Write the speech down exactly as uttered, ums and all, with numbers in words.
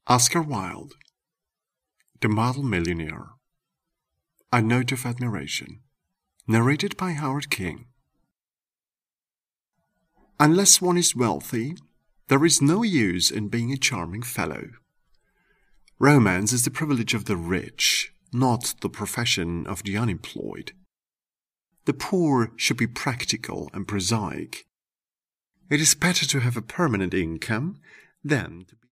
Oscar Wilde, The Model Millionaire. A Note of Admiration. Narrated by Howard King. Unless one is wealthy, there is no use in being a charming fellow. Romance is the privilege of the rich, not the profession of the unemployed. The poor should be practical and prosaic. It is better to have a permanent income than to